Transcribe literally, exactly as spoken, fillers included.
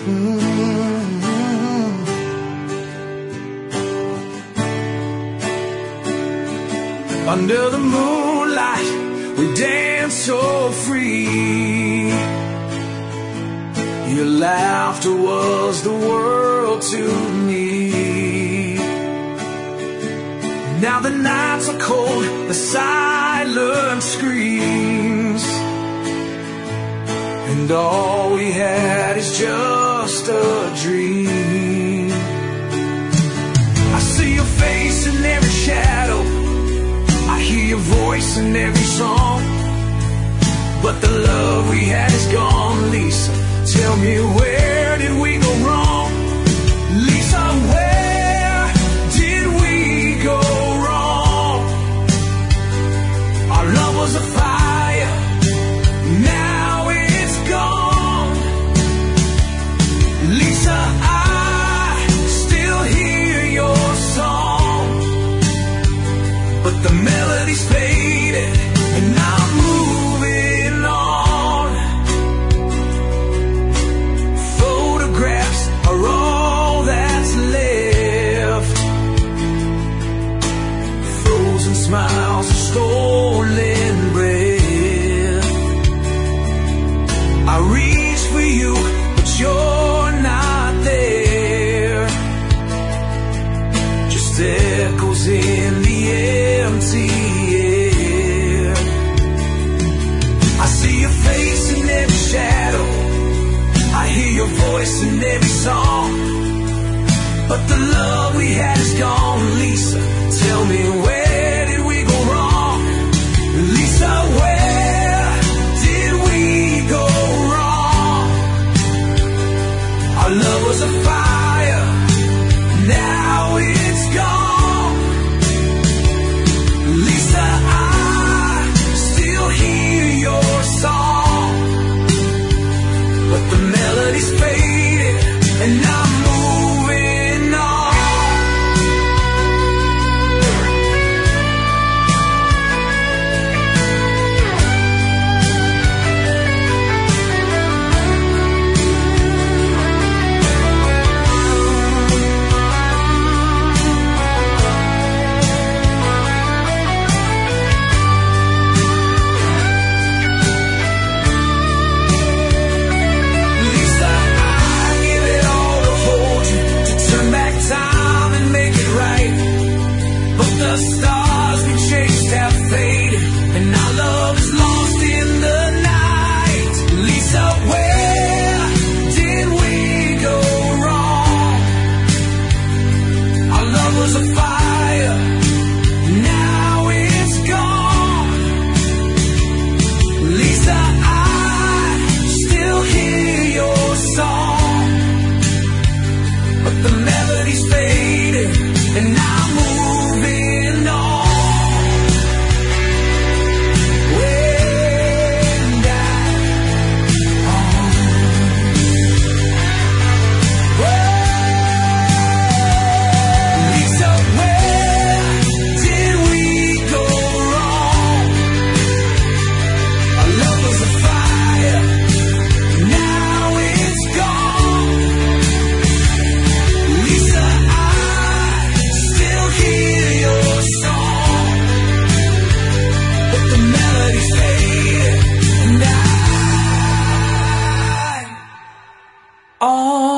Under the moonlight, we dance so free. Your laughter was the world to me. Now the nights are cold, the silence screams, and all we had is just a dream. I see your face in every shadow, I hear your voice in every song, but the love we had is gone, Lisa. Tell me, where did we go wrong? Lisa, where did we go wrong? Our love was a fire, now it's gone. Lisa, I still hear your song, but the melody's faded and I'm moving on. Photographs are all that's left, frozen smiles, a stolen breath. I reach for you, but you're not there, just echoes in the empty air. I see your face in every shadow, I hear your voice in every song, but the love we had is gone, Lisa. Tell me, where did we go wrong? Lisa, where did we go wrong? Our love was a fire, now it's gone. Lisa, I still hear your song, but the melody's faded and I'm moving on. Lisa, I give it all to hold you, to turn back time and make it right, but the stars we chased have faded and our love is lost in the night. Lisa, where did we go wrong? Our love was a fire, now it's gone. Lisa, I still hear your song, but the melody's faded and I'm moving on. When Lisa, where did we go wrong? Our love was a fire, now it's gone. Lisa, I still hear your song, but the melody's faded and I... Oh